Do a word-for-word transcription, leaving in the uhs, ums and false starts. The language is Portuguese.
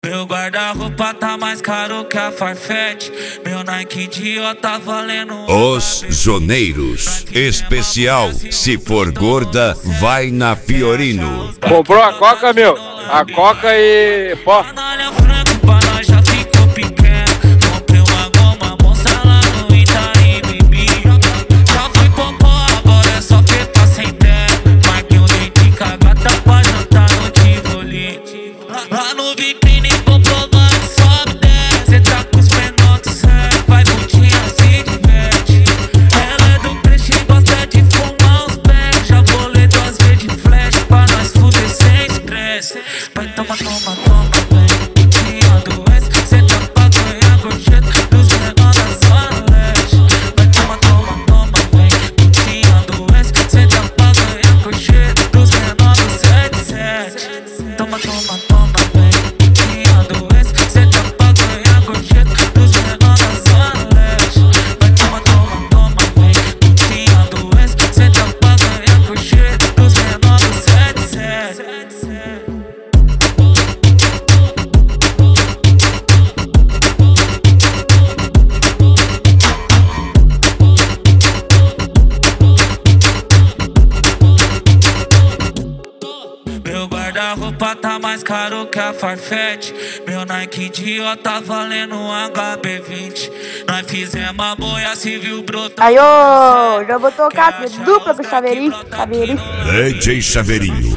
Meu guarda-roupa tá mais caro que a Farfetch. Meu Nike idiota valendo. Os Zoneiros. Especial, se for gorda, vai na Fiorino. Comprou a Coca, meu? A Coca e pó. Lá no vitrine comprovando sobe dez. Cê tá com os menores, cê vai putinha, se diverte. Ela é do peixe e gosta de fumar uns pés. Já bolei duas vezes de flash pra nós fuder sem estresse. Vai toma, toma, toma, vem, putinha do S. Cê tá pra ganhar gorjeta dos menores da Zona Leste. Vai toma, toma, toma, vem, putinha do S. Cê tá pra ganhar gorjeta dos menores do sete sete. Toma, toma, toma. Meu guarda-roupa tá mais caro que a Farfetch. Meu Nike idiota valendo um H B vinte. Nós fizemos a boia civil brotar. Aí, ô, já vou tocar dupla pro Chaveirinho. Chaveirinho. D J Chaveirinho.